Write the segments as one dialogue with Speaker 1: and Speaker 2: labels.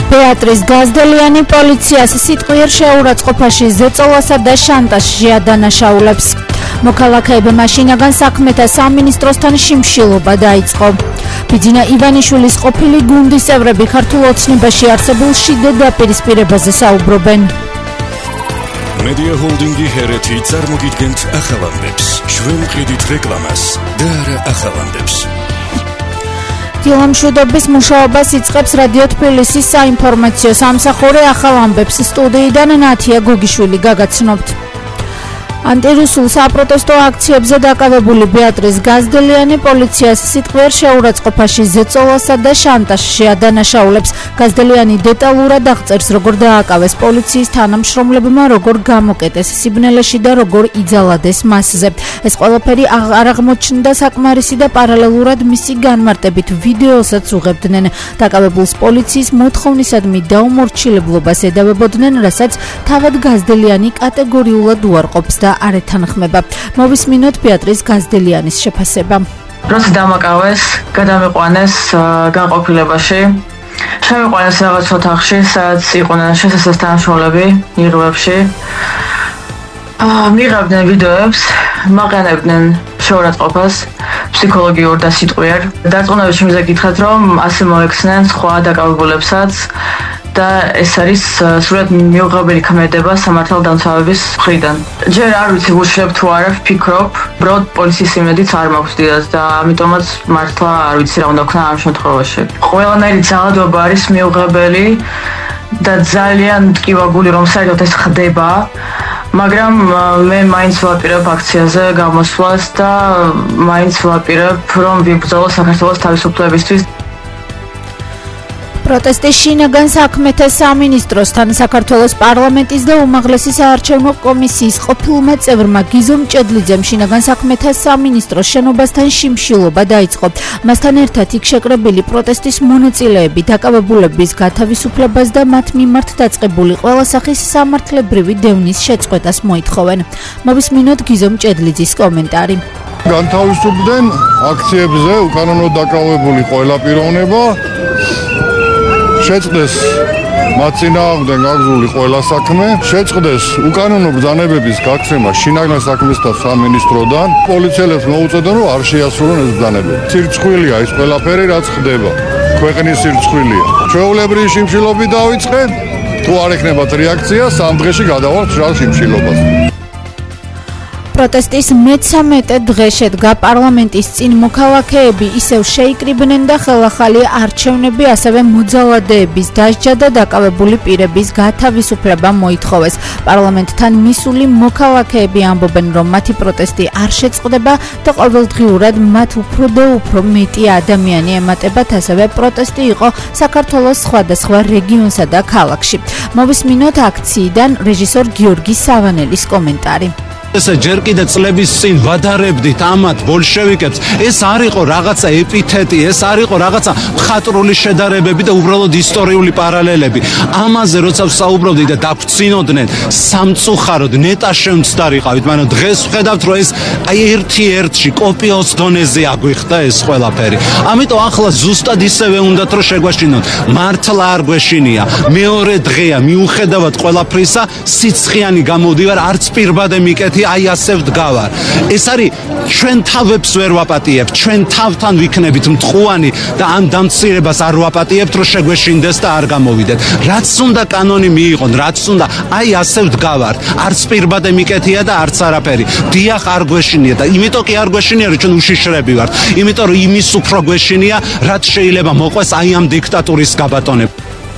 Speaker 1: ბეატრის გაზდელიანი პოლიციას სიტყვიერ შეურაცხყოფაში ზეწოლასა და შანტაჟში ადანაშაულებს. მოქალაქეებმა შინაგან საქმეთა სამინისტროსთან შიმშილობა დაიწყო. ბიძინა ივანიშვილის ყოფილი გუნდის წევრები ქართულ ოცნებაში არსებულ შიდ დაპირისპირებაზე საუბრობენ.
Speaker 2: Media Holdingi Hereti წარმოგიდგენთ ახალამდებს. ჩვენ ყიდით რეკლამას და არა ახალამდებს.
Speaker 1: დილამშვიდობის მუშაობას იწყებს რადიო თბილისის საინფორმაციო სამსახური ახალამდებს. სტუდიიდან ნათია გოგიშვილი გაგაცნობთ. ანტირუსულ საპროტესტო აქციებზე დაკავებული ბეატრის გაზდელიანი პოლიციას სიტყვიერ შეურაცხყოფაში ზეწოლასა და შანტაჟში ადანაშაულებს. გაზდელიანი დეტალურად აღწერს, როგორ დააკავეს პოლიციის თანამშრომლებმა, როგორ გამოკეტეს სიბნელეში და როგორ იძალადეს მასზე. ეს ყველაფერი არ აღმოჩნდა საკმარისი და პარალელურად მისი განმარტებით ვიდეოსაც უღებდნენ. დაკავებულს პოლიციის მოთხოვნისადმი დაუმორჩილებლობას ედავებოდნენ, რასაც თავად გაზდელიანი კატეგორიულად უარყოფს და არ ეთანხმება. მოვისმინოთ ბეატრის გაზდელიანის შეფასება.
Speaker 3: როცა დამაკავეს, გადამიყვანეს განყოფილებაში. შემიყვანეს რაღაც ოთახში, სადაც იყვნენ შესაძლოა თანამშრომლები ნიღბებში. მიღებდნენ ვიდეოებს, მაყენებდნენ შეურაცხყოფას ფსიქოლოგიურ და სიტყვიერ. დარწმუნებაში მინდა გითხრათ, რომ ასე მოექცნენ სხვა დაკავებულებსაც და ეს არის სრულად მიუღებელი ქმედება სამართალდამცავების მხრიდან. ჯერ არ ვიცი ვუშლებ თუ არა, ვფიქრობ, უბრალოდ პოლიციის იმედიც არ მაქვს დიდად და ამიტომაც მართლა არ ვიცი რა უნდა ვქნა ამ შემთხვევაში. ყველანაირი ძალადობა არის მიუღებელი და ძალიან მტკივაგული რომ საერთოდ ეს ხდება, მაგრამ მე მაინც ვაპირებ აქციაზე გამოსვლას და მაინც ვაპირებ რომ ვიბრძოლო საქართველოს თავისუფლებისთვის.
Speaker 1: პროტესტი შინაგან საქმეთა სამინისტროსთან, საქართველოს პარლამენტის და უმაღლესი საარჩევნო კომისიის ყოფილმა წევრმა გიზომ ჭედლიძემ შინაგან საქმეთა სამინისტროს შენობასთან შიმშილობა დაიწყო. მასთან ერთად იქ შეკრებილი პროტესტის მონაწილეები დაკავებულების გათავისუფლებას და მათ მიმართ დაწყებული ყველა სახის სამართლებრივი დევნის შეწყვეტას მოითხოვენ. მოვისმინოთ გიზომ ჭედლიძის კომენტარი.
Speaker 4: განთავისუფლდნენ აქციებზე უკანონოდ დაკავებული ყველა პიროვნება. შეწყდეს მათ წინააღმდეგ გაგზული ყველა საქმე, შეწყდეს უკანონო ბრძანებების გაქცემა შინაგან საქმეთა სამინისტროდან. პოლიციელებს მოუწოდონ, რომ არ შეასრულონ ეს ბრძანებები. სირცხვილია ის ყველაფერი, რაც ხდება. ქვეყნის სირცხვილია. ჩვეულებრივი შიმშილობით დავიწყეთ, თუ არ ექნებათ რეაქცია, 3 დღეში გადავალთ მშრალ შიმშილობას.
Speaker 1: პროტესტის მე-13 დღე შედგა პარლამენტის წინ მოქალაქეები ისევ შეიკრიბნენ და ხელახალი არჩევნები, ასევე მოძალადეების დასჯა და დაკავებული პირების გათავისუფლება მოითხოვეს. პარლამენტთან მისული მოქალაქეები ამბობენ, რომ მათი პროტესტი არ შეწყდება და ყოველდღიურად მათ უფრო და უფრო მეტი ადამიანი ემატებათ, ასევე პროტესტი იყო საქართველოს სხვადასხვა რეგიონსა და ქალაქში. მოვისმინოთ აქციიდან რეჟისორ გიორგი სავანელის კომენტარი.
Speaker 5: ესე ჯერ კიდე წლების წინ ვადარებდით ამათ ბოლშევიკებს, ეს არ იყო რაღაცა ეპითეტი, ეს არ იყო რაღაცა მხატვრული შედარებები და უბრალოდ ისტორიული პარალელები. ამაზე როცა ვსაუბრობდით და დაგვცინოდნენ სამწუხაროდ ნეტა შემცდარიყავით, მაგრამ დღეს ვხედავთ, რომ ეს ერთ-ერთში კოპიოს დონეზე აგვიხდა ეს ყველაფერი. ამიტომ ახლა ზუსტად ისევე უნდათ რომ შეგვაშინოთ. მართლა არ გვეშინია. მეორე დღეა, მიუხედავად ყველაფრისა, სიცხიანი გამოდივარ, არც პირბადე მიკეთი აი ასე ვდგავარ. ეს არის ჩვენ თავებს ვერ ვაპატიებთ, ჩვენ თავთან ვიქნებით მტყუანი და ამ დამცირებას არ ვაპატიებთ, რომ შეგვეშინდეს და არ გამოვიდეთ. რაც უნდა კანონი მიიღონ, რაც უნდა, აი ასე ვდგავართ. არც პირბადე მიკეთია და არც არაფერი. დიახ არ გვეშინია და იმიტომ კი არ გვეშინია, რომ ჩვენ უშიშრები ვართ. იმიტომ რომ იმის უფრო გვეშინია, რაც შეიძლება მოყვეს აი ამ დიქტატურის გაბატონება.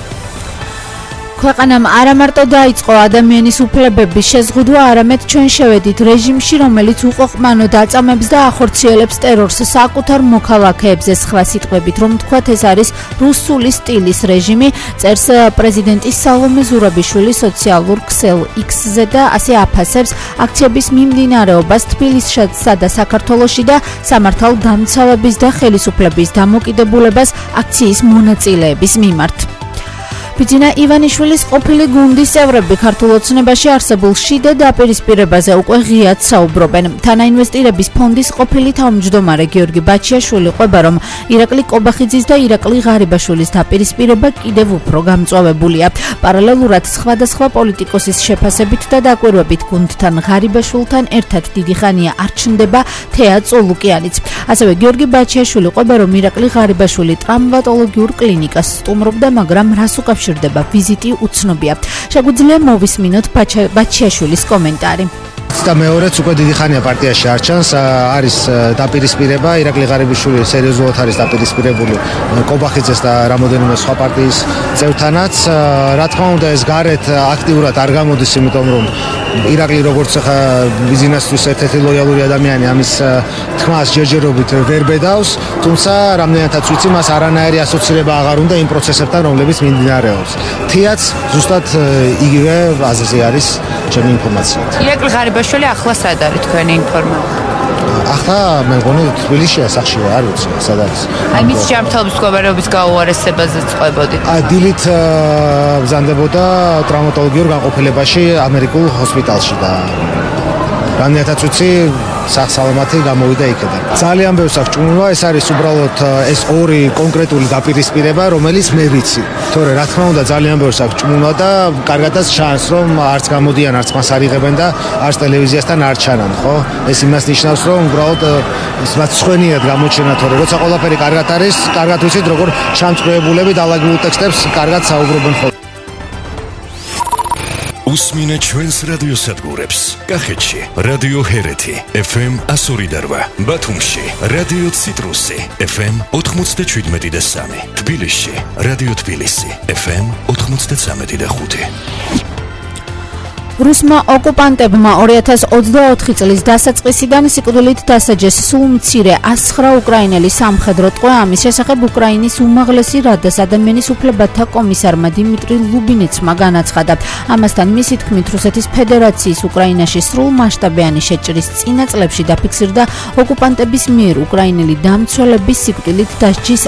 Speaker 1: ქვეყანამ არა მარტო დაიწყო ადამიანის უფლებების შეზღუდვა, არამედ ჩვენ შევედით რეჟიმში, რომელიც უყოყმანოდ აწამებს და ახორციელებს ტერორს საკუთარ მოქალაქეებზე. სხვა სიტყვებით რომ თქვათ, ეს არის რუსული სტილის რეჟიმი, წერს პრეზიდენტის სალომე ზურაბიშვილი სოციალურ ქსელ X-ზე და ასე აფასებს აქციების მიმდინარეობას თბილისსა და საქართველოში და სამართალდამცავების და ხელისუფლების დამოკიდებულებას აქციის მონაწილეების მიმართ. ბიძინა ივანიშვილის ყოფილი გუნდის წევრები ქართულ ოცნებაში არსებულ შიდა დაპირისპირებაზე უკვე ღიად საუბრობენ. თანაინვესტირების ფონდის ყოფილი თავმჯდომარე გიორგი ბაჩიაშვილი ყვება, რომ ირაკლი კობახიძის და ირაკლი ღარიბაშვილის დაპირისპირება კიდევ უფრო გამწვავებულია. პარალელურად სხვადასხვა პოლიტიკოსის შეფასებით და დაკვირვებით გუნდთან ღარიბაშვილთან ერთად დიდი ხანია არ ჩნდება თეა წოლუკიანიც. ასევე გიორგი ბაჩიაშვილი ყვება, რომ ირაკლი ღარიბაშვილი ტრამვატოლოგიურ კლინიკას სტუმრობდა, მაგრამ რას უკავშირდება ვიზიტი უცნობია. შეგვიძლია მოვისმინოთ ბაჩიაშვილის კომენტარი.
Speaker 6: და მეორეც უკვე დიდი ხანია პარტიაში არ ჩანს, არის დაპირისპირება, ირაკლი ღარიბაშვილი სერიოზულად არის დაპირისპირებული კობახიძეს და რამოდენიმე სხვა პარტიის წევრთანაც. რა თქმა უნდა, ეს გარეთ აქტიურად არ გამოდის, იმიტომ რომ ირაკლი როგორც ახლა ბიზნესთვის ერთ-ერთი ლოიალური ადამიანი ამის თქმას ჯერჯერობით ვერ ბედავს, თუმცა რამდენადაც ვიცი, მას არანაირი ასოცირება აღარ უნდა იმ პროცესებთან, რომლებიც მიმდინარეობს. თეაც ზუსტად იგივე აზრზე არის ჩემი ინფორმაცია.
Speaker 7: ირაკლი ღარიბაშვილი ახლა სად არის თქვენი ინფორმაცია?
Speaker 6: ახლა მე მგონი თბილისშია, სახშია, არ ვიცი, სად არის.
Speaker 7: აი მის ჯანმრთელობის მდგომარეობის გაუარესებაზე წყვებოდით.
Speaker 6: დილით ბრძანდებოდა ტრამატოლოგიურ განყოფილებაში ამერიკულ ჰოსპიტალში და რამდენადაც ვიცი, სახსალამათი გამოვიდა იქიდან. ძალიან ბევრს აქვს ჭუმულობა, ეს არის უბრალოდ ეს ორი კონკრეტული დაპირისპირება, რომელიც მე ვიცი. თორე რა თქმა უნდა ძალიან ბევრს აქვს ჭუმულობა და კარგადაც ჩანს, რომ არც გამოდიან, არც მას არ იღებენ და არც ტელევიზიასთან არ ჩანან, ხო? ეს იმას ნიშნავს, რომ უბრალოდ მათ სხვენიათ გამოჩენა, თორე როცა ყველაფერი კარგად არის, კარგად ვიცით, როგორ ჩამწყვეტებულები დაალაგებულ ტექსტებს კარგად საუბრობენ ხოლმე.
Speaker 2: უსმინე ჩვენს რადიოსადგურებს. კახეთში რადიო ჰერეთი FM 102.8, ბათუმში რადიო ციტრუსი FM 97.3, თბილისში რადიო თბილისი FM 93.5.
Speaker 1: რუსმა ოკუპანტებმა 2024 წლის დასაწყისიდან სიკვდილით დასაჯეს სულ მცირე 109 უკრაინელი სამხედრო ტყვე. ამის შესახებ უკრაინის უმაღლესი რადას ადამიანის უფლებათა კომისარმა დიმიტრი ლუბინეცმა განაცხადა. ამასთან მისი თქმით, რუსეთის ფედერაციის უკრაინაში სრულმასშტაბიანი შეჭრის წინა წლებში დაფიქსირდა ოკუპანტების მიერ უკრაინელი დამცველების სიკვდილით დასჯის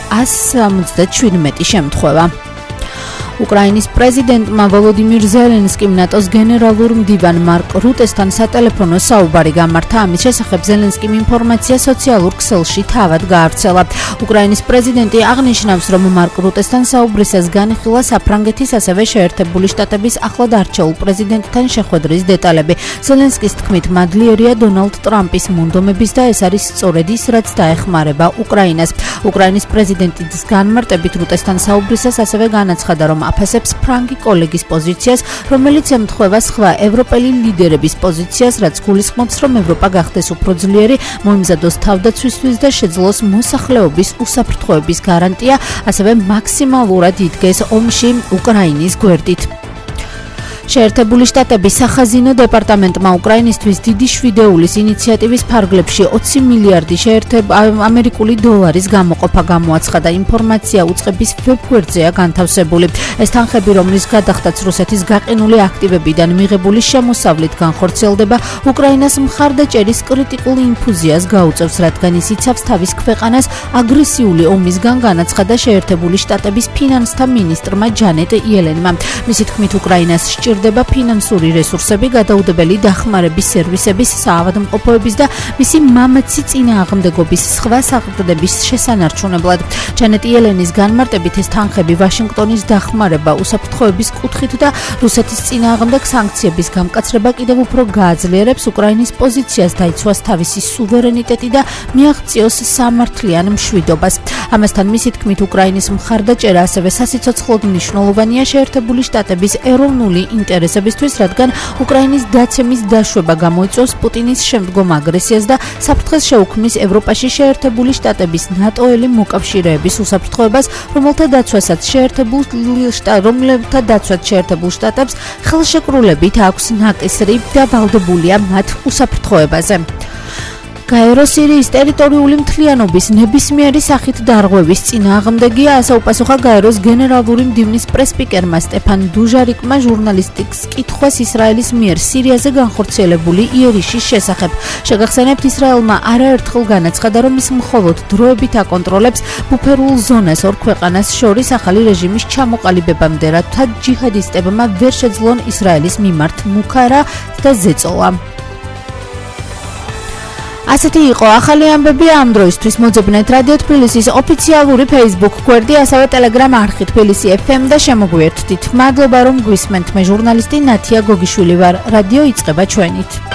Speaker 1: 177 შემთხვევა. უკრაინის პრეზიდენტმა ვოლოდიმირ ზელენსკიმ ნატოს გენერალურ მდივან მარკ რუტესთან სატელეფონო საუბარი გამართა. ამის შესახებ ზელენსკიმ ინფორმაცია სოციალურ ქსელში თავად გაავრცელა. უკრაინის პრეზიდენტი აღნიშნავს, რომ მარკ რუტესთან საუბრისას განიხილა საფრანგეთის, ასევე შეერთებული შტატების ახლად არჩეულ პრეზიდენტთან შეხვედრის დეტალები. ზელენსკის თქმით, მადლიერია დონალდ ტრამპის მონდომების და ეს არის სწორედ ის, რაც დაეხმარება უკრაინას. უკრაინის პრეზიდენტის განმარტებით რუტესთან საუბრისას ასევე განაცხადა, რომ აფასებს ფრანგი კოლეგის პოზიციას, რომელიც ემთხვევა სხვა ევროპელი ლიდერების პოზიციას, რაც გულისხმობს, რომ ევროპა გახდეს უფრო ძლიერი, მოიმზადოს თავდაცვისთვის და შეძლოს მოსახლეობის უსაფრთხოების გარანტია, ასევე მაქსიმალურად იდგეს ომში უკრაინის გვერდით. შეერთებული შტატების სახაზინო დეპარტამენტმა უკრაინისთვის დიდი შვიდეულის ინიციატივის ფარგლებში 20 მილიარდი ამერიკული დოლარის გამოყოფა გამოაცხადა. ინფორმაცია უწყების ვებგვერდზეა განთავსებული. ეს თანხები, რომლის გადახდაც რუსეთის გაყინული აქტივებიდან მიღებული შემოსავლით განხორციელდება, უკრაინას მხარდაჭერის კრიტიკულ ინფუზიას გაუწევს, რადგან ის იცავს თავის ქვეყანას აგრესიული ომისგან, განაცხადა შეერთებული შტატების ფინანსთა მინისტრმა ჯანეტ იელენმა. მისი თქმით, უკრაინას სჭირდება ფინანსური რესურსები, გადაუდებელი დახმარების სერვისების, საავადმყოფოების და მისი მამაცი წინააღმდეგობის სხვა საყრდნების შესანარჩუნებლად. ჯანეტ იელენის განმარტებით, ეს თანხები ვაშინგტონის დახმარება უსაფრთხოების კუთხით და რუსეთის წინააღმდეგ სანქციების გამკაცრება კიდევ უფრო გააძლიერებს უკრაინის პოზიციას, დაიცვას თავისი სუვერენიტეტი და მიაღწიოს სამართლიან მშვიდობას. ამასთან მისი თქმით, უკრაინის მხარდაჭერა ასევე სასიცოცხლოდ მნიშვნელოვანია შეერთებული შტატების ეროვნული ინტერესებისთვის, რადგან უკრაინის დაცემის დაშვება გამოიწვევს პუტინის შემდგომ აგრესიას და საფრთხეს შეუქმნის ევროპაში შეერთებული შტატების ნატოელი მოკავშირეების უსაფრთხოებას, რომელთა დაცვასაც შეერთებულ შტატებს ხელშეკრულებით აქვს ნაკისრი და ვალდებულია მათ უსაფრთხოებაზე. გაერო სირიის ტერიტორიული მთლიანობის ნებისმიერი სახით დარღვევის წინააღმდეგია, ასე უპასუხა გაეროს გენერალური მდივნის პრესპიკერმა სტეფან დუჟარიკმა ჟურნალისტის კითხვას ისრაელის მიერ სირიაზე განხორციელებული იერიშის შესახებ. შეგახსენებთ, ისრაელმა არაერთხელ განაცხადა, რომ ის მხოლოდ დროებით აკონტროლებს ბუფერულ ზონას ორ ქვეყანას შორის ახალი რეჟიმის ჩამოყალიბებამდე, რათა ჯიჰადისტებმა ვერ შეძლონ ისრაელის მიმართ მუქარა და ზეწოლა. ასეთი იყო ახალი ამბები ამ დროისთვის. მოძებნეთ რადიო თბილისის ოფიციალური Facebook გვერდი, ასევე Telegram არხი თბილისი FM და შემოგვიერთდით. მადლობა რომ გვისმენთ. მე ჟურნალისტი ნათია გოგიშვილი ვარ. რადიო იწყება ჩვენით.